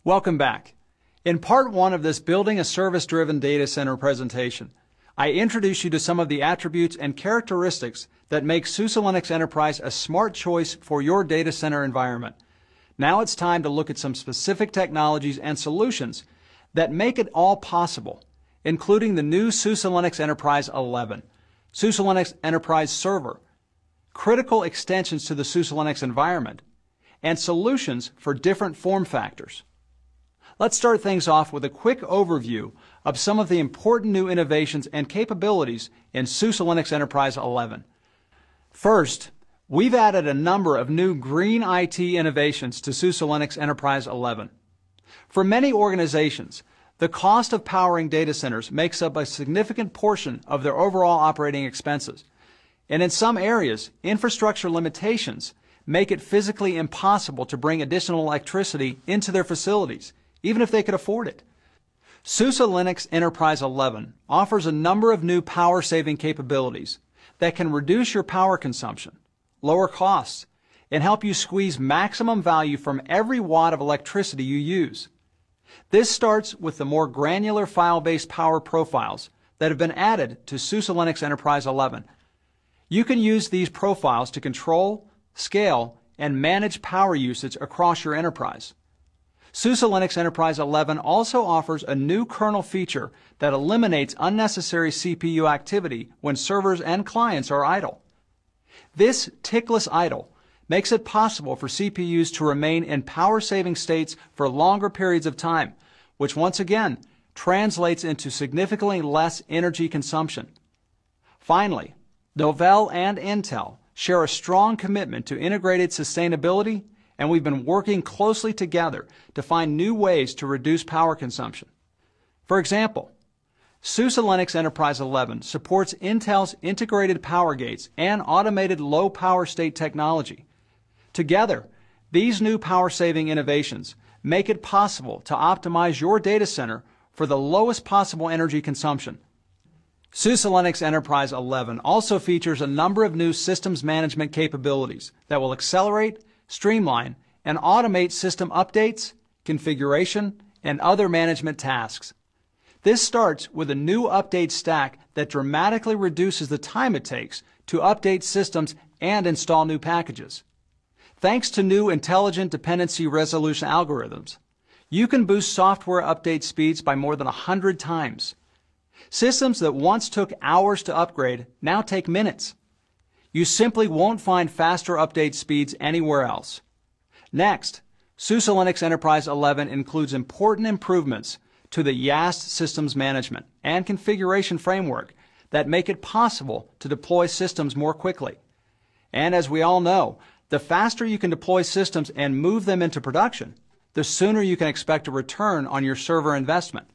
Welcome back. In part one of this Building a Service-Driven Data Center presentation, I introduced you to some of the attributes and characteristics that make SUSE Linux Enterprise a smart choice for your data center environment. Now it's time to look at some specific technologies and solutions that make it all possible, including the new SUSE Linux Enterprise 11, SUSE Linux Enterprise Server, critical extensions to the SUSE Linux environment, and solutions for different form factors. Let's start things off with a quick overview of some of the important new innovations and capabilities in SUSE Linux Enterprise 11. First, we've added a number of new green IT innovations to SUSE Linux Enterprise 11. For many organizations, the cost of powering data centers makes up a significant portion of their overall operating expenses. And in some areas, infrastructure limitations make it physically impossible to bring additional electricity into their facilities, even if they could afford it. SUSE Linux Enterprise 11 offers a number of new power-saving capabilities that can reduce your power consumption, lower costs, and help you squeeze maximum value from every watt of electricity you use. This starts with the more granular file-based power profiles that have been added to SUSE Linux Enterprise 11. You can use these profiles to control, scale, and manage power usage across your enterprise. SUSE Linux Enterprise 11 also offers a new kernel feature that eliminates unnecessary CPU activity when servers and clients are idle. This tickless idle makes it possible for CPUs to remain in power-saving states for longer periods of time, which once again translates into significantly less energy consumption. Finally, Novell and Intel share a strong commitment to integrated sustainability, and we've been working closely together to find new ways to reduce power consumption. For example, SUSE Linux Enterprise 11 supports Intel's integrated power gates and automated low power state technology. Together, these new power-saving innovations make it possible to optimize your data center for the lowest possible energy consumption. SUSE Linux Enterprise 11 also features a number of new systems management capabilities that will accelerate, streamline, and automate system updates, configuration, and other management tasks. This starts with a new update stack that dramatically reduces the time it takes to update systems and install new packages. Thanks to new intelligent dependency resolution algorithms, you can boost software update speeds by more than 100 times. Systems that once took hours to upgrade now take minutes. You simply won't find faster update speeds anywhere else. Next, SUSE Linux Enterprise 11 includes important improvements to the YAST systems management and configuration framework that make it possible to deploy systems more quickly. And as we all know, the faster you can deploy systems and move them into production, the sooner you can expect a return on your server investment.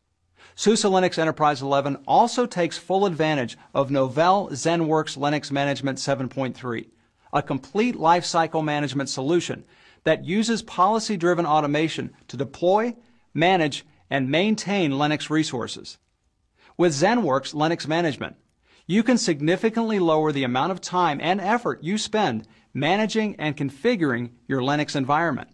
SUSE Linux Enterprise 11 also takes full advantage of Novell ZenWorks Linux Management 7.3, a complete lifecycle management solution that uses policy-driven automation to deploy, manage, and maintain Linux resources. With ZenWorks Linux Management, you can significantly lower the amount of time and effort you spend managing and configuring your Linux environment.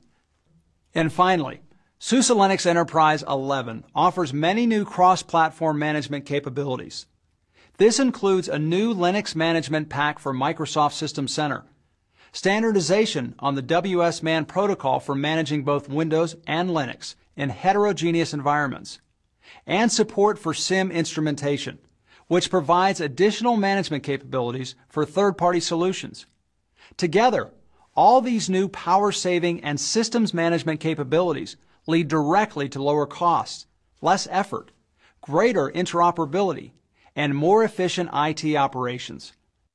And finally, SUSE Linux Enterprise 11 offers many new cross-platform management capabilities. This includes a new Linux management pack for Microsoft System Center, standardization on the WSMan protocol for managing both Windows and Linux in heterogeneous environments, and support for SIM instrumentation, which provides additional management capabilities for third-party solutions. Together, all these new power-saving and systems management capabilities lead directly to lower costs, less effort, greater interoperability, and more efficient IT operations.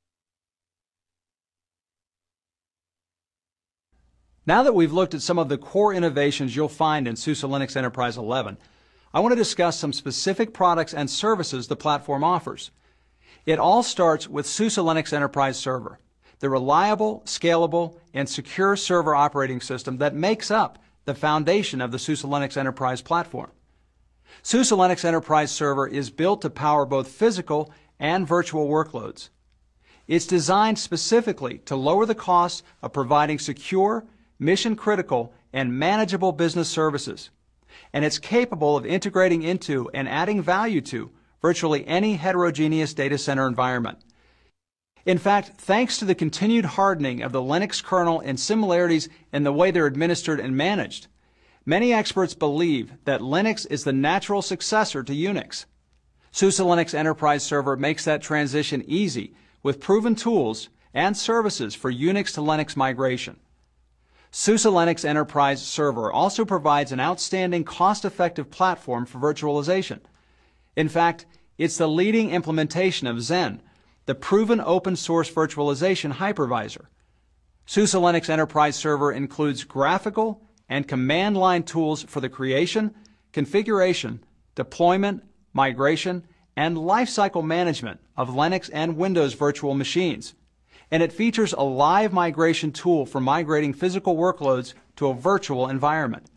Now that we've looked at some of the core innovations you'll find in SUSE Linux Enterprise 11, I want to discuss some specific products and services the platform offers. It all starts with SUSE Linux Enterprise Server, the reliable, scalable, and secure server operating system that makes up the foundation of the SUSE Linux Enterprise platform. SUSE Linux Enterprise Server is built to power both physical and virtual workloads. It's designed specifically to lower the cost of providing secure, mission-critical, and manageable business services, and it's capable of integrating into and adding value to virtually any heterogeneous data center environment. In fact, thanks to the continued hardening of the Linux kernel and similarities in the way they're administered and managed, many experts believe that Linux is the natural successor to Unix. SUSE Linux Enterprise Server makes that transition easy with proven tools and services for Unix to Linux migration. SUSE Linux Enterprise Server also provides an outstanding cost-effective platform for virtualization. In fact, it's the leading implementation of Xen, the proven open-source virtualization hypervisor. SUSE Linux Enterprise Server includes graphical and command line tools for the creation, configuration, deployment, migration, and lifecycle management of Linux and Windows virtual machines. And it features a live migration tool for migrating physical workloads to a virtual environment.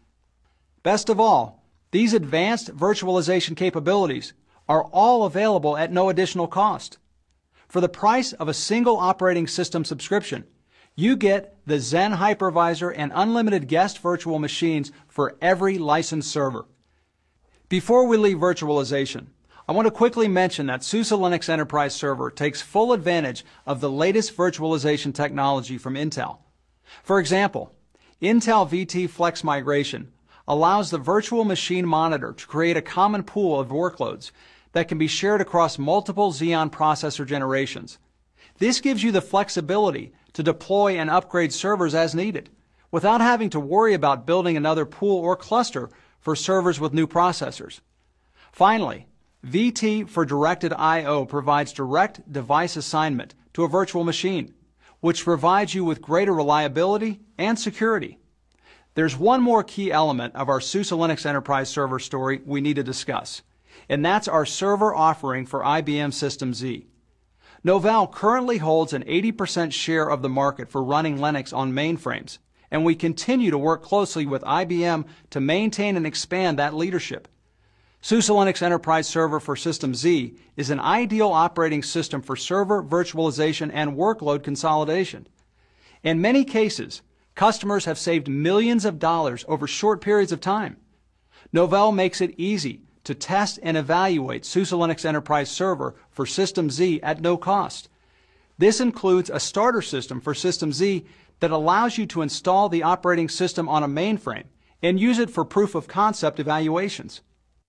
Best of all, these advanced virtualization capabilities are all available at no additional cost. For the price of a single operating system subscription, you get the Xen hypervisor and unlimited guest virtual machines for every licensed server. Before we leave virtualization, I want to quickly mention that SUSE Linux Enterprise Server takes full advantage of the latest virtualization technology from Intel. For example, Intel VT Flex Migration allows the virtual machine monitor to create a common pool of workloads that can be shared across multiple Xeon processor generations. This gives you the flexibility to deploy and upgrade servers as needed, without having to worry about building another pool or cluster for servers with new processors. Finally, VT for Directed I/O provides direct device assignment to a virtual machine, which provides you with greater reliability and security. There's one more key element of our SUSE Linux Enterprise Server story we need to discuss, and that's our server offering for IBM System Z. Novell currently holds an 80% share of the market for running Linux on mainframes, and we continue to work closely with IBM to maintain and expand that leadership. SUSE Linux Enterprise Server for System Z is an ideal operating system for server virtualization and workload consolidation. In many cases, customers have saved millions of dollars over short periods of time. Novell makes it easy to test and evaluate SUSE Linux Enterprise Server for System Z at no cost. This includes a starter system for System Z that allows you to install the operating system on a mainframe and use it for proof of concept evaluations.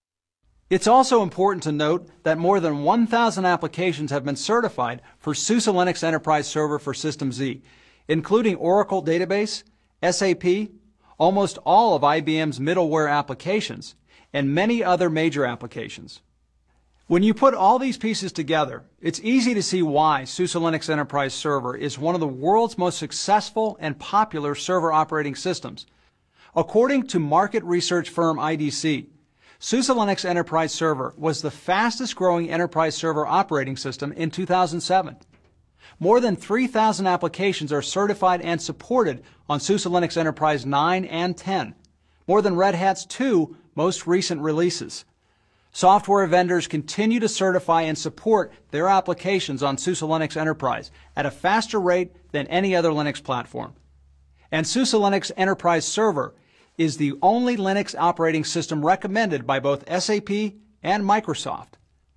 It's also important to note that more than 1,000 applications have been certified for SUSE Linux Enterprise Server for System Z, including Oracle Database, SAP, almost all of IBM's middleware applications, and many other major applications. When you put all these pieces together, it's easy to see why SUSE Linux Enterprise Server is one of the world's most successful and popular server operating systems. According to market research firm IDC, SUSE Linux Enterprise Server was the fastest growing enterprise server operating system in 2007. More than 3,000 applications are certified and supported on SUSE Linux Enterprise 9 and 10, more than Red Hat's 2 most recent releases. Software vendors continue to certify and support their applications on SUSE Linux Enterprise at a faster rate than any other Linux platform. And SUSE Linux Enterprise Server is the only Linux operating system recommended by both SAP and Microsoft.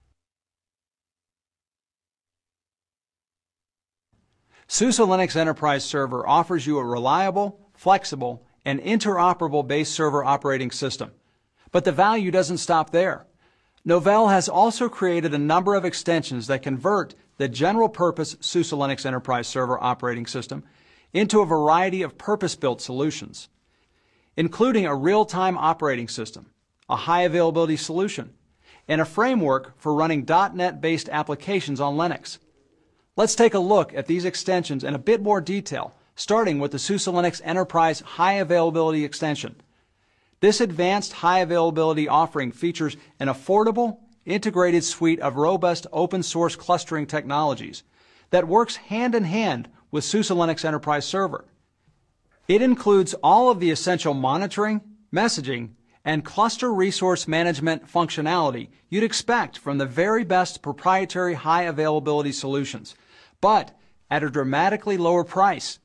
SUSE Linux Enterprise Server offers you a reliable, flexible, and interoperable base server operating system. But the value doesn't stop there. Novell has also created a number of extensions that convert the general-purpose SUSE Linux Enterprise Server operating system into a variety of purpose-built solutions, including a real-time operating system, a high-availability solution, and a framework for running .NET-based applications on Linux. Let's take a look at these extensions in a bit more detail, starting with the SUSE Linux Enterprise High Availability extension. This advanced high-availability offering features an affordable, integrated suite of robust open-source clustering technologies that works hand-in-hand with SUSE Linux Enterprise Server. It includes all of the essential monitoring, messaging, and cluster resource management functionality you'd expect from the very best proprietary high-availability solutions, but at a dramatically lower price.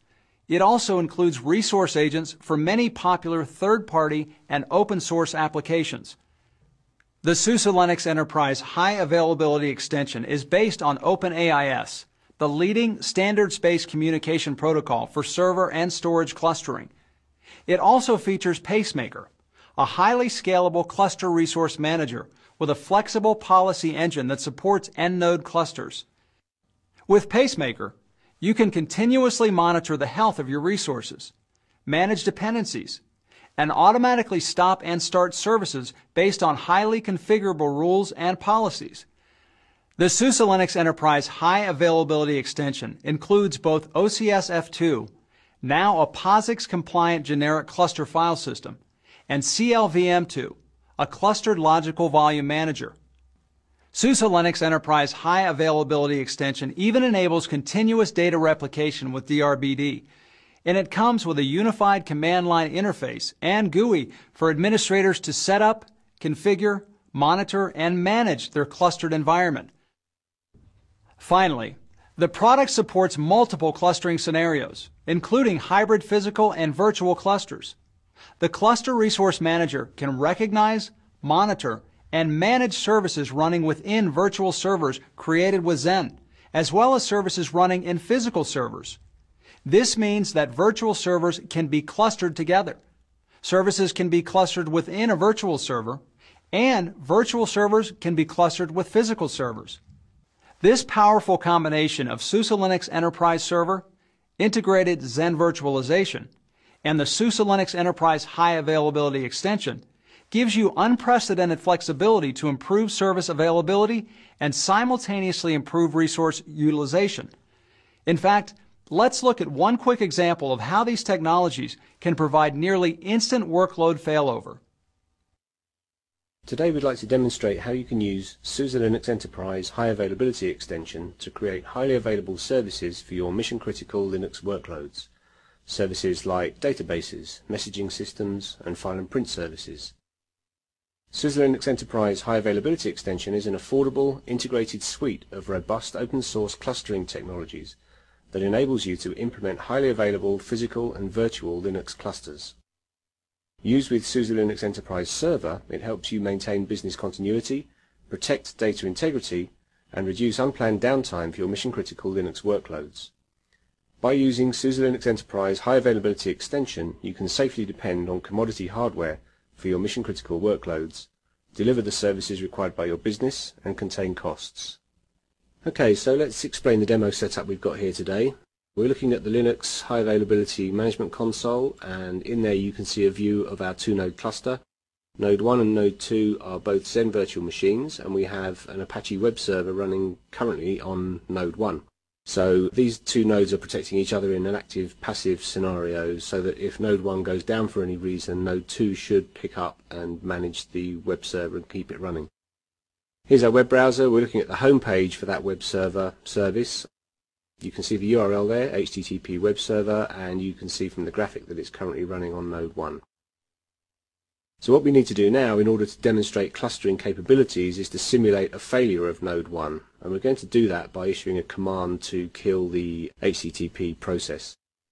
It also includes resource agents for many popular third-party and open-source applications. The SUSE Linux Enterprise High Availability Extension is based on OpenAIS, the leading standards-based communication protocol for server and storage clustering. It also features Pacemaker, a highly scalable cluster resource manager with a flexible policy engine that supports end-node clusters. With Pacemaker, you can continuously monitor the health of your resources, manage dependencies, and automatically stop and start services based on highly configurable rules and policies. The SUSE Linux Enterprise High Availability Extension includes both OCS F2, now a POSIX-compliant generic cluster file system, and CLVM2, a clustered logical volume manager. SUSE Linux Enterprise High Availability Extension even enables continuous data replication with DRBD, and it comes with a unified command line interface and GUI for administrators to set up, configure, monitor, and manage their clustered environment. Finally, the product supports multiple clustering scenarios, including hybrid physical and virtual clusters. The Cluster Resource Manager can recognize, monitor, and manage services running within virtual servers created with Xen, as well as services running in physical servers. This means that virtual servers can be clustered together. Services can be clustered within a virtual server, and virtual servers can be clustered with physical servers. This powerful combination of SUSE Linux Enterprise Server, integrated Xen virtualization, and the SUSE Linux Enterprise High Availability Extension gives you unprecedented flexibility to improve service availability and simultaneously improve resource utilization. In fact, let's look at one quick example of how these technologies can provide nearly instant workload failover. Today we'd like to demonstrate how you can use SUSE Linux Enterprise High Availability Extension to create highly available services for your mission-critical Linux workloads. Services like databases, messaging systems, and file and print services. SUSE Linux Enterprise High Availability Extension is an affordable, integrated suite of robust open-source clustering technologies that enables you to implement highly available physical and virtual Linux clusters. Used with SUSE Linux Enterprise Server, it helps you maintain business continuity, protect data integrity, and reduce unplanned downtime for your mission-critical Linux workloads. By using SUSE Linux Enterprise High Availability Extension, you can safely depend on commodity hardware for your mission-critical workloads, deliver the services required by your business, and contain costs. Okay, so let's explain the demo setup we've got here today. We're looking at the Linux High Availability Management Console, and in there you can see a view of our two-node cluster. Node 1 and Node 2 are both Xen virtual machines, and we have an Apache web server running currently on Node 1. So these two nodes are protecting each other in an active-passive scenario, so that if Node 1 goes down for any reason, Node 2 should pick up and manage the web server and keep it running. Here's our web browser. We're looking at the home page for that web server service. You can see the URL there, HTTP web server, and you can see from the graphic that it's currently running on Node 1. So what we need to do now in order to demonstrate clustering capabilities is to simulate a failure of Node 1, and we're going to do that by issuing a command to kill the HTTP process,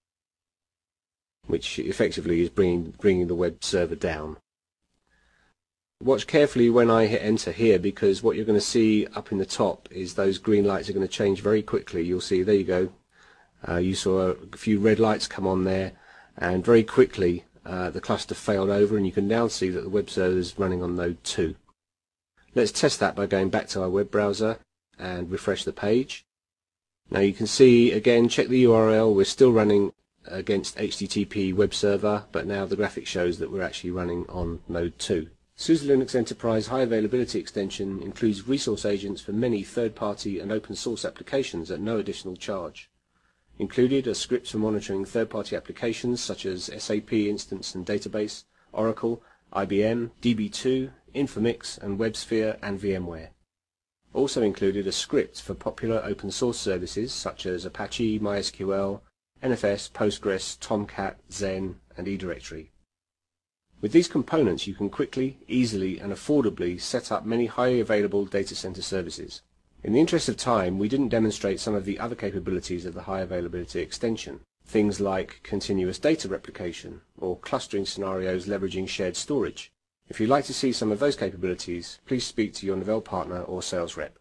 which effectively is bringing the web server down. Watch carefully when I hit enter here, because what you're going to see up in the top is those green lights are going to change very quickly. You'll see, there you go, you saw a few red lights come on there, and very quickly the cluster failed over, and you can now see that the web server is running on Node 2. Let's test that by going back to our web browser and refresh the page. Now you can see, again, check the URL, we're still running against HTTP web server, but now the graphic shows that we're actually running on Node 2. SUSE Linux Enterprise High Availability Extension includes resource agents for many third-party and open-source applications at no additional charge. Included are scripts for monitoring third-party applications such as SAP Instance and Database, Oracle, IBM, DB2, Infomix, and WebSphere and VMware. Also included a script for popular open-source services such as Apache, MySQL, NFS, Postgres, Tomcat, Xen, and eDirectory. With these components you can quickly, easily, and affordably set up many highly available data center services. In the interest of time, we didn't demonstrate some of the other capabilities of the High Availability Extension. things like continuous data replication or clustering scenarios leveraging shared storage. If you'd like to see some of those capabilities, please speak to your Novell partner or sales rep.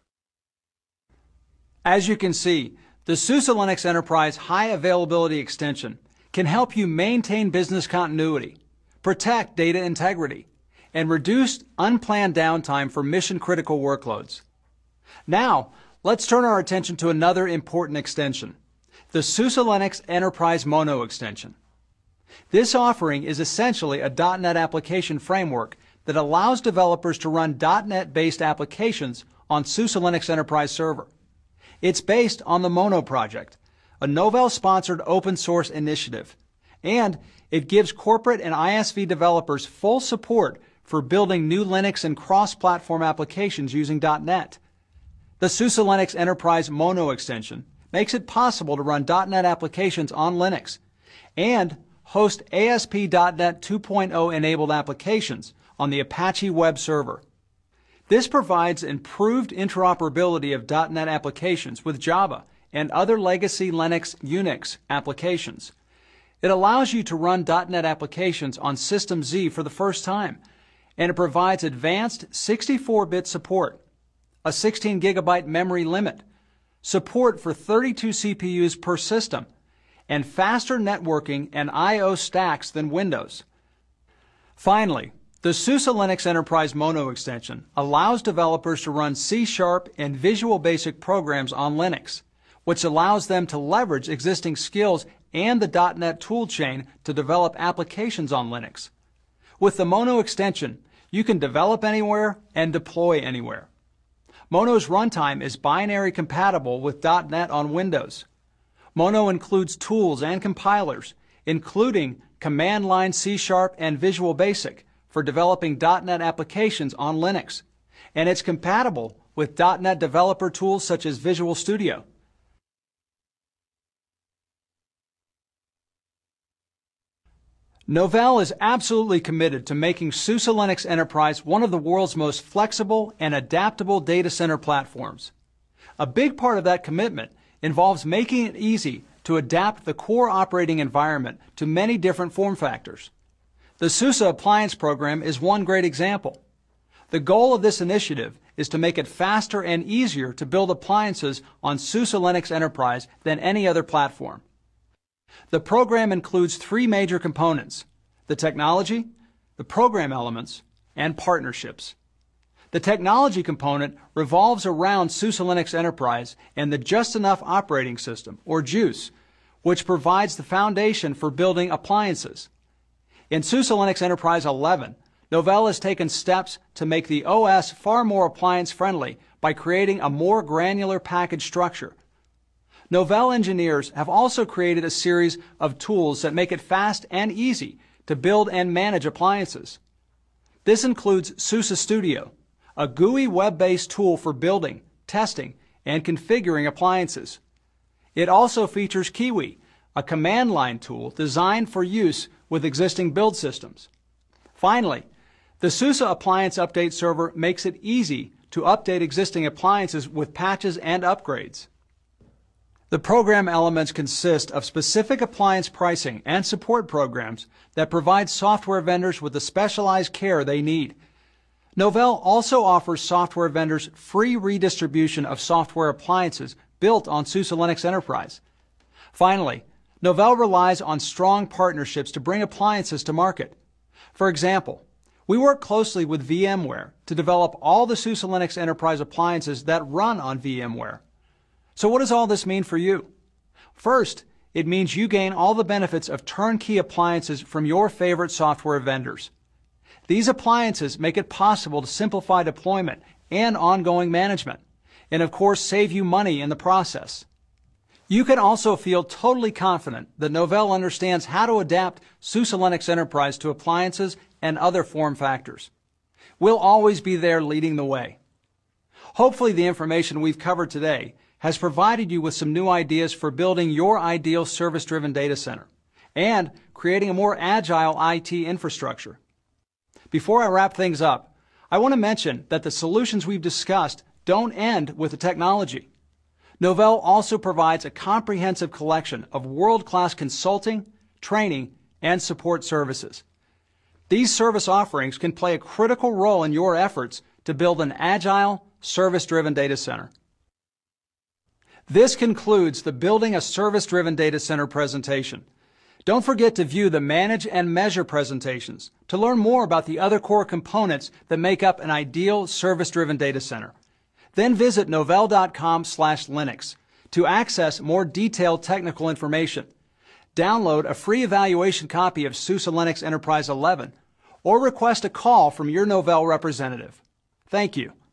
As you can see, the SUSE Linux Enterprise High Availability Extension can help you maintain business continuity, protect data integrity, and reduce unplanned downtime for mission-critical workloads. Now, let's turn our attention to another important extension, the SUSE Linux Enterprise Mono extension. This offering is essentially a .NET application framework that allows developers to run .NET-based applications on SUSE Linux Enterprise Server. It's based on the Mono project, a Novell-sponsored open-source initiative, and it gives corporate and ISV developers full support for building new Linux and cross-platform applications using .NET. The SUSE Linux Enterprise Mono extension makes it possible to run .NET applications on Linux and host ASP.NET 2.0 enabled applications on the Apache web server. This provides improved interoperability of .NET applications with Java and other legacy Linux Unix applications. It allows you to run .NET applications on System Z for the first time, and it provides advanced 64-bit support, a 16 GB memory limit, support for 32 CPUs per system, and faster networking and I/O stacks than Windows. Finally, the SUSE Linux Enterprise Mono extension allows developers to run C# and Visual Basic programs on Linux, which allows them to leverage existing skills and the .NET toolchain to develop applications on Linux. With the Mono extension, you can develop anywhere and deploy anywhere. Mono's runtime is binary compatible with .NET on Windows. Mono includes tools and compilers, including command line C# and Visual Basic for developing .NET applications on Linux, and it's compatible with .NET developer tools such as Visual Studio. Novell is absolutely committed to making SUSE Linux Enterprise one of the world's most flexible and adaptable data center platforms. A big part of that commitment involves making it easy to adapt the core operating environment to many different form factors. The SUSE Appliance Program is one great example. The goal of this initiative is to make it faster and easier to build appliances on SUSE Linux Enterprise than any other platform. The program includes three major components: the technology, the program elements, and partnerships. The technology component revolves around SUSE Linux Enterprise and the Just Enough Operating System, or JUICE, which provides the foundation for building appliances. In SUSE Linux Enterprise 11, Novell has taken steps to make the OS far more appliance-friendly by creating a more granular package structure. Novell engineers have also created a series of tools that make it fast and easy to build and manage appliances. This includes SUSE Studio, a GUI web-based tool for building, testing, and configuring appliances. It also features Kiwi, a command line tool designed for use with existing build systems. Finally, the SUSE Appliance Update Server makes it easy to update existing appliances with patches and upgrades. The program elements consist of specific appliance pricing and support programs that provide software vendors with the specialized care they need. Novell also offers software vendors free redistribution of software appliances built on SUSE Linux Enterprise. Finally, Novell relies on strong partnerships to bring appliances to market. For example, we work closely with VMware to develop all the SUSE Linux Enterprise appliances that run on VMware. So what does all this mean for you? First, it means you gain all the benefits of turnkey appliances from your favorite software vendors. These appliances make it possible to simplify deployment and ongoing management, and of course save you money in the process. You can also feel totally confident that Novell understands how to adapt SUSE Linux Enterprise to appliances and other form factors. We'll always be there leading the way. Hopefully the information we've covered today has provided you with some new ideas for building your ideal service-driven data center and creating a more agile IT infrastructure. Before I wrap things up, I want to mention that the solutions we've discussed don't end with the technology. Novell also provides a comprehensive collection of world-class consulting, training, and support services. These service offerings can play a critical role in your efforts to build an agile, service-driven data center. This concludes the Building a Service-Driven Data Center presentation. Don't forget to view the Manage and Measure presentations to learn more about the other core components that make up an ideal service-driven data center. Then visit novell.com/Linux to access more detailed technical information. Download a free evaluation copy of SUSE Linux Enterprise 11 or request a call from your Novell representative. Thank you.